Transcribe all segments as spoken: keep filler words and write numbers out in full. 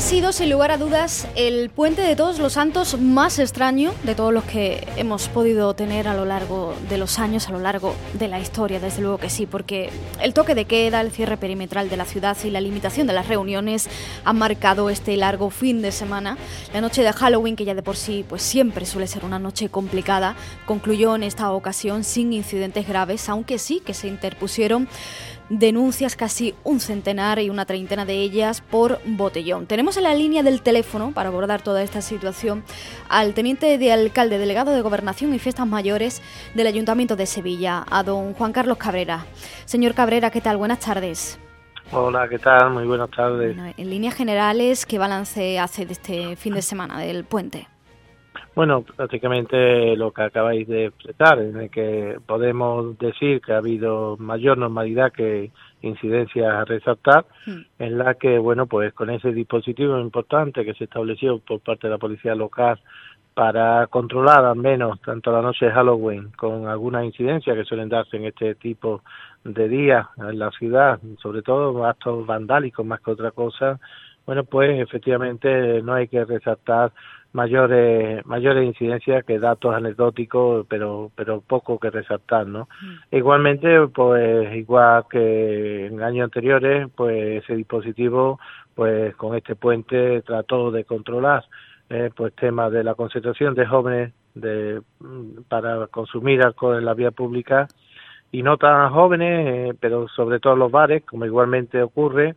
sido, sin lugar a dudas, el puente de Todos los Santos más extraño de todos los que hemos podido tener a lo largo de los años, a lo largo de la historia, desde luego que sí, porque el toque de queda, el cierre perimetral de la ciudad y la limitación de las reuniones han marcado este largo fin de semana. La noche de Halloween, que ya de por sí pues siempre suele ser una noche complicada, concluyó en esta ocasión sin incidentes graves, aunque sí que se interpusieron denuncias, casi un centenar y una treintena de ellas por botellón. Tenemos en la línea del teléfono, para abordar toda esta situación, al teniente de alcalde, delegado de Gobernación y Fiestas Mayores del Ayuntamiento de Sevilla, a don Juan Carlos Cabrera. Señor Cabrera, ¿qué tal? Buenas tardes. Hola, ¿qué tal? Muy buenas tardes. Bueno, en líneas generales, ¿qué balance hace de este fin de semana del puente? Bueno, prácticamente lo que acabáis de expresar, en el que podemos decir que ha habido mayor normalidad que incidencias a resaltar, mm. en la que, bueno, pues con ese dispositivo importante que se estableció por parte de la policía local para controlar al menos tanto la noche de Halloween con algunas incidencias que suelen darse en este tipo de días en la ciudad, sobre todo actos vandálicos más que otra cosa, bueno, pues efectivamente no hay que resaltar mayores mayores incidencias que datos anecdóticos, pero pero poco que resaltar, ¿no? Mm. Igualmente, pues igual que en años anteriores, pues ese dispositivo, pues con este puente trató de controlar eh, pues temas de la concentración de jóvenes de para consumir alcohol en la vía pública y no tan jóvenes, eh, pero sobre todo los bares, como igualmente ocurre,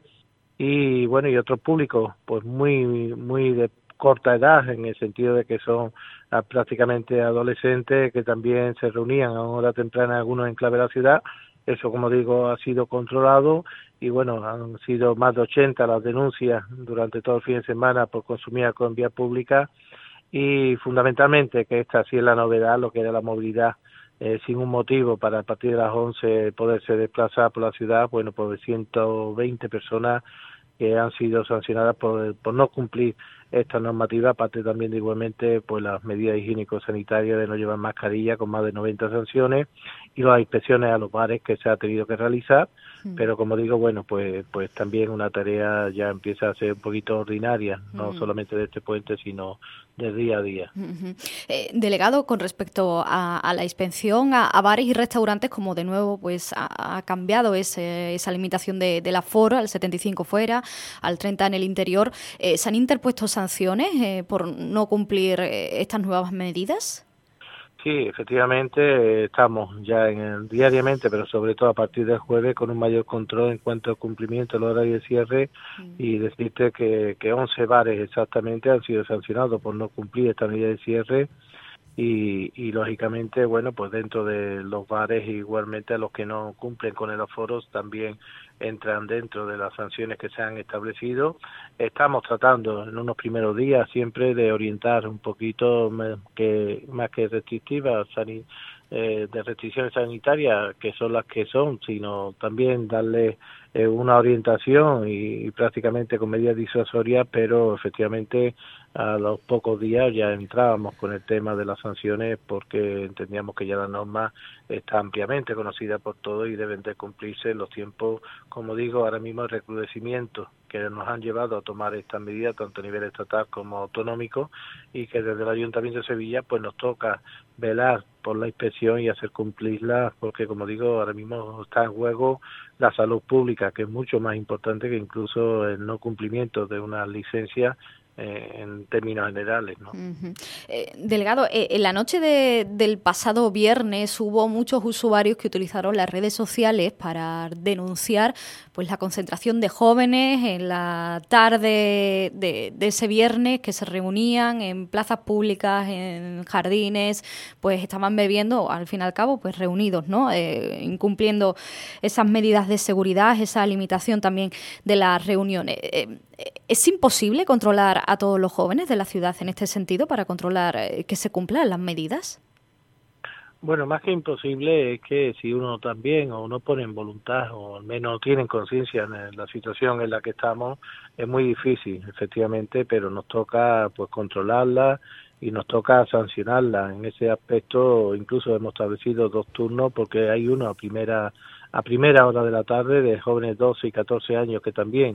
y bueno, y otros públicos pues muy muy de corta edad, en el sentido de que son ah, prácticamente adolescentes que también se reunían a una hora temprana en algunos enclaves de la ciudad. Eso, como digo, ha sido controlado y bueno, han sido más de ochenta las denuncias durante todo el fin de semana por consumir alcohol en vía pública y fundamentalmente, que esta sí es la novedad, lo que era la movilidad eh, sin un motivo para a partir de las once poderse desplazar por la ciudad, bueno, pues ciento veinte personas que han sido sancionadas por, por no cumplir esta normativa, aparte también de igualmente pues las medidas higiénico-sanitarias de no llevar mascarilla, con más de noventa sanciones, y las inspecciones a los bares que se ha tenido que realizar, sí. Pero como digo, bueno, pues pues también una tarea ya empieza a ser un poquito ordinaria, no uh-huh. solamente de este puente, sino del día a día. Uh-huh. Eh, delegado, con respecto a, a la inspección a, a bares y restaurantes, como de nuevo pues ha, ha cambiado ese, esa limitación de, del aforo al setenta y cinco fuera, al treinta en el interior, eh, ¿se han interpuesto sanciones eh, por no cumplir eh, estas nuevas medidas? Sí, efectivamente eh, estamos ya en el, diariamente, pero sobre todo a partir del jueves, con un mayor control en cuanto al cumplimiento del horario de cierre mm. y decirte que, que once bares exactamente han sido sancionados por no cumplir esta medida de cierre y, y lógicamente, bueno, pues dentro de los bares igualmente a los que no cumplen con el aforo también entran dentro de las sanciones que se han establecido. Estamos tratando en unos primeros días siempre de orientar un poquito que más que restrictivas eh, de restricciones sanitarias, que son las que son, sino también darle eh, una orientación y, y prácticamente con medidas disuasorias, pero efectivamente a los pocos días ya entrábamos con el tema de las sanciones porque entendíamos que ya la norma está ampliamente conocida por todos y deben de cumplirse los tiempos, como digo, ahora mismo el recrudecimiento que nos han llevado a tomar estas medidas tanto a nivel estatal como autonómico y que desde el Ayuntamiento de Sevilla pues nos toca velar por la inspección y hacer cumplirla porque, como digo, ahora mismo está en juego la salud pública, que es mucho más importante que incluso el no cumplimiento de una licencia Eh, en términos generales, ¿no? Uh-huh. Eh, delegado, eh, en la noche de, del pasado viernes hubo muchos usuarios que utilizaron las redes sociales para denunciar pues la concentración de jóvenes en la tarde de, de ese viernes, que se reunían en plazas públicas, en jardines, pues estaban bebiendo, al fin y al cabo, pues reunidos, ¿no? Eh, incumpliendo esas medidas de seguridad, esa limitación también de las reuniones. Eh, ¿Es imposible controlar a todos los jóvenes de la ciudad en este sentido para controlar eh, que se cumplan las medidas? Bueno, más que imposible es que si uno también o no pone en voluntad o al menos tienen conciencia en la situación en la que estamos, es muy difícil, efectivamente, pero nos toca pues controlarla y nos toca sancionarla. En ese aspecto incluso hemos establecido dos turnos porque hay uno a primera a primera hora de la tarde de jóvenes doce y catorce años que también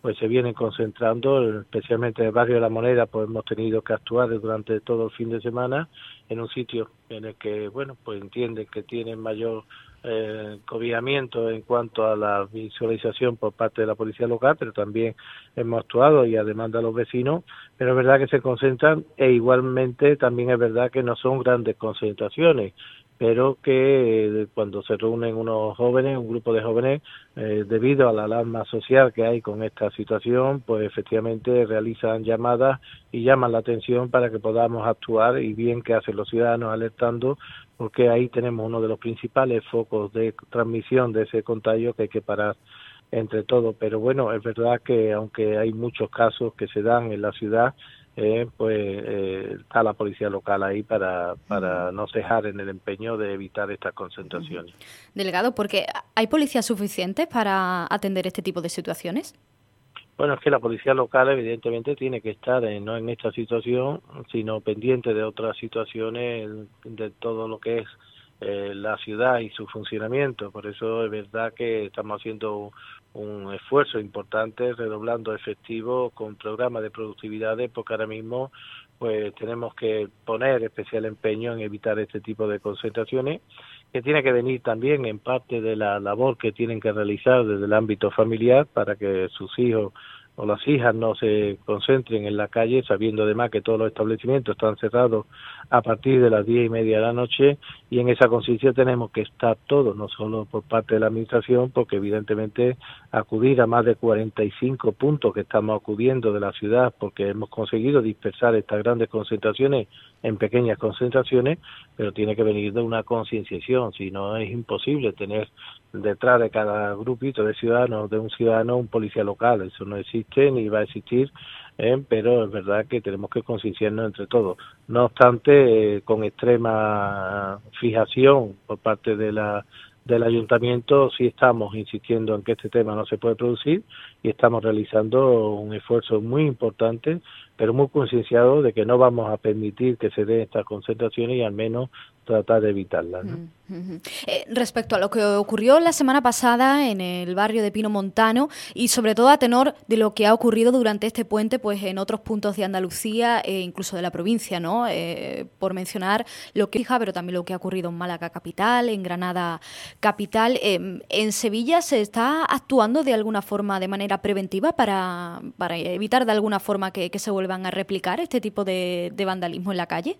pues se vienen concentrando, especialmente en el barrio de La Moneda, pues hemos tenido que actuar durante todo el fin de semana en un sitio en el que, bueno, pues entienden que tienen mayor eh, cobijamiento en cuanto a la visualización por parte de la policía local, pero también hemos actuado y a demanda de los vecinos, pero es verdad que se concentran e igualmente también es verdad que no son grandes concentraciones, pero que eh, cuando se reúnen unos jóvenes, un grupo de jóvenes, eh, debido a la alarma social que hay con esta situación, pues efectivamente realizan llamadas y llaman la atención para que podamos actuar, y bien que hacen los ciudadanos alertando, porque ahí tenemos uno de los principales focos de transmisión de ese contagio que hay que parar entre todos. Pero bueno, es verdad que aunque hay muchos casos que se dan en la ciudad, Eh, pues eh, está la policía local ahí para, para no cejar en el empeño de evitar estas concentraciones. Delegado, ¿porque hay policías suficientes para atender este tipo de situaciones? Bueno, es que la policía local evidentemente tiene que estar en, no en esta situación, sino pendiente de otras situaciones, de todo lo que es eh, la ciudad y su funcionamiento. Por eso es verdad que estamos haciendo un esfuerzo importante, redoblando efectivos con programas de productividades, porque ahora mismo pues tenemos que poner especial empeño en evitar este tipo de concentraciones, que tiene que venir también en parte de la labor que tienen que realizar desde el ámbito familiar para que sus hijos o las hijas no se concentren en la calle, sabiendo además que todos los establecimientos están cerrados a partir de las diez y media de la noche, y en esa conciencia tenemos que estar todos, no solo por parte de la administración, porque evidentemente acudir a más de cuarenta y cinco puntos que estamos acudiendo de la ciudad, porque hemos conseguido dispersar estas grandes concentraciones en pequeñas concentraciones, pero tiene que venir de una concienciación, si no es imposible tener detrás de cada grupito de ciudadanos, de un ciudadano, un policía local. Eso no existe ni va a existir, eh, pero es verdad que tenemos que concienciarnos entre todos. No obstante, eh, con extrema fijación por parte de la del ayuntamiento, sí estamos insistiendo en que este tema no se puede producir, y estamos realizando un esfuerzo muy importante, pero muy concienciado de que no vamos a permitir que se den estas concentraciones y al menos tratar de evitarlas, ¿no? Uh-huh. Eh, respecto a lo que ocurrió la semana pasada en el barrio de Pino Montano, y sobre todo a tenor de lo que ha ocurrido durante este puente pues en otros puntos de Andalucía e incluso de la provincia, ¿no? Eh, por mencionar lo que hija, pero también lo que ha ocurrido en Málaga capital, en Granada capital. Eh, ¿En Sevilla se está actuando de alguna forma de manera preventiva para, para evitar de alguna forma que, que se vuelvan a replicar este tipo de, de vandalismo en la calle?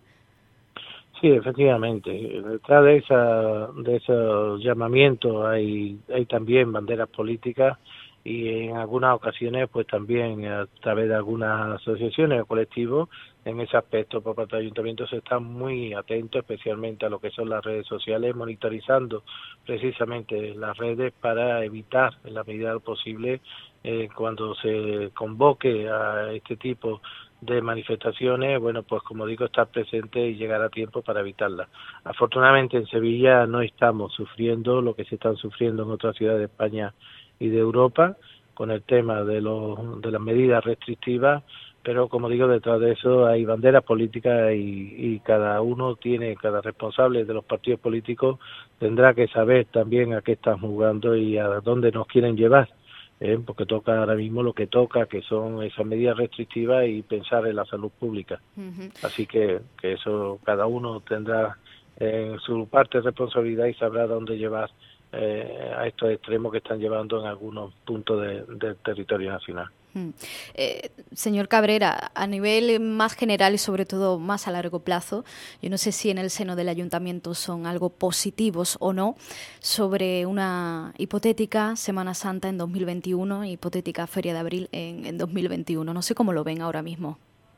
Sí, efectivamente. Detrás de esa de esos llamamientos hay hay también banderas políticas, y en algunas ocasiones pues también a través de algunas asociaciones o colectivos. En ese aspecto por parte del ayuntamiento se está muy atento especialmente a lo que son las redes sociales, monitorizando precisamente las redes para evitar en la medida de lo posible eh, cuando se convoque a este tipo de manifestaciones, bueno, pues como digo, estar presente y llegar a tiempo para evitarlas. Afortunadamente en Sevilla no estamos sufriendo lo que se están sufriendo en otras ciudades de España y de Europa con el tema de los de las medidas restrictivas, pero como digo, detrás de eso hay banderas políticas, y, y cada uno tiene, cada responsable de los partidos políticos tendrá que saber también a qué están jugando y a dónde nos quieren llevar. Eh, porque toca ahora mismo lo que toca, que son esas medidas restrictivas, y pensar en la salud pública. Uh-huh. Así que, que eso cada uno tendrá en eh, su parte de responsabilidad y sabrá dónde llevar eh, a estos extremos que están llevando en algunos puntos de, del territorio nacional. Eh, señor Cabrera, a nivel más general y sobre todo más a largo plazo, yo no sé si en el seno del ayuntamiento son algo positivos o no sobre una hipotética Semana Santa en dos mil veintiuno, hipotética Feria de Abril en, en dos mil veintiuno. No sé cómo lo ven ahora mismo.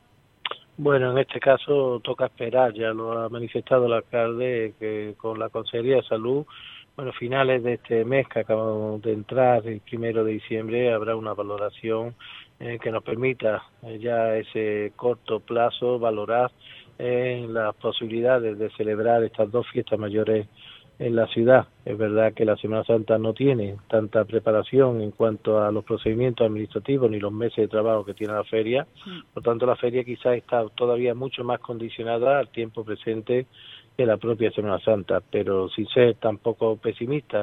Bueno, en este caso toca esperar, ya lo ha manifestado el alcalde, que con la Consejería de Salud, bueno, finales de este mes que acabamos de entrar, el primero de diciembre, habrá una valoración eh, que nos permita eh, ya ese corto plazo valorar eh, las posibilidades de celebrar estas dos fiestas mayores en la ciudad. Es verdad que la Semana Santa no tiene tanta preparación en cuanto a los procedimientos administrativos ni los meses de trabajo que tiene la feria, sí. Por tanto la feria quizás está todavía mucho más condicionada al tiempo presente que la propia Semana Santa, pero sin ser tampoco pesimista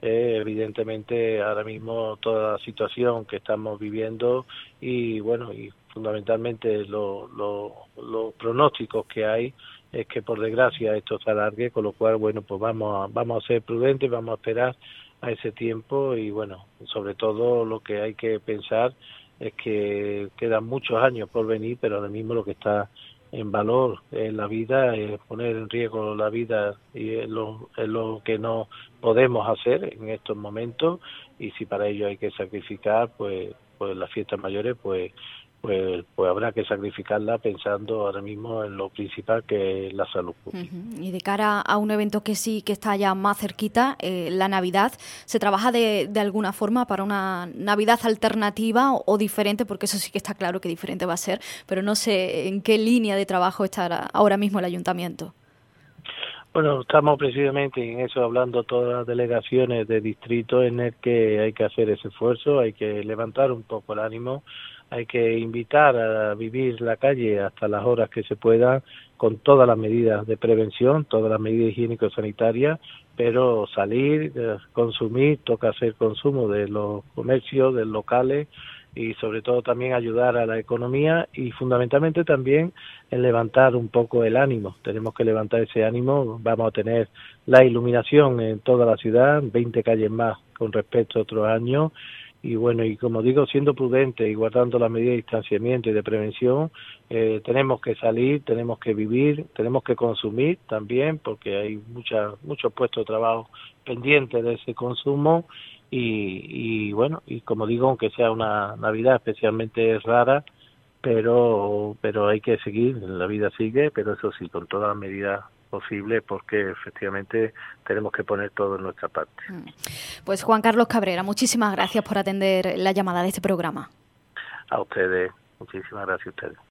eh, evidentemente ahora mismo toda la situación que estamos viviendo y bueno, y fundamentalmente lo, lo, los pronósticos que hay es que por desgracia esto se alargue, con lo cual bueno, pues vamos a, vamos a ser prudentes, vamos a esperar a ese tiempo y bueno, sobre todo lo que hay que pensar es que quedan muchos años por venir, pero ahora mismo lo que está en valor en la vida es poner en riesgo la vida y es lo, es lo que no podemos hacer en estos momentos y si para ello hay que sacrificar pues pues las fiestas mayores pues pues pues habrá que sacrificarla pensando ahora mismo en lo principal que es la salud pública. Uh-huh. Y de cara a un evento que sí que está ya más cerquita, eh, la Navidad, ¿se trabaja de, de alguna forma para una Navidad alternativa o, o diferente? Porque eso sí que está claro que diferente va a ser, pero no sé en qué línea de trabajo está ahora mismo el ayuntamiento. Bueno, estamos precisamente en eso hablando todas las delegaciones de distrito en el que hay que hacer ese esfuerzo, hay que levantar un poco el ánimo, hay que invitar a vivir la calle hasta las horas que se pueda con todas las medidas de prevención, todas las medidas higiénico-sanitarias, pero salir, consumir, toca hacer consumo de los comercios, de los locales y sobre todo también ayudar a la economía y fundamentalmente también en levantar un poco el ánimo. Tenemos que levantar ese ánimo, vamos a tener la iluminación en toda la ciudad, veinte calles más con respecto a otros años y bueno, y como digo, siendo prudentes y guardando las medidas de distanciamiento y de prevención, eh, tenemos que salir, tenemos que vivir, tenemos que consumir también porque hay muchas muchos puestos de trabajo pendientes de ese consumo y, y bueno, y como digo, aunque sea una Navidad especialmente rara, pero pero hay que seguir, la vida sigue, pero eso sí, con todas las medidas posibles, porque efectivamente tenemos que poner todo en nuestra parte. Pues Juan Carlos Cabrera, muchísimas gracias por atender la llamada de este programa. A ustedes, muchísimas gracias a ustedes.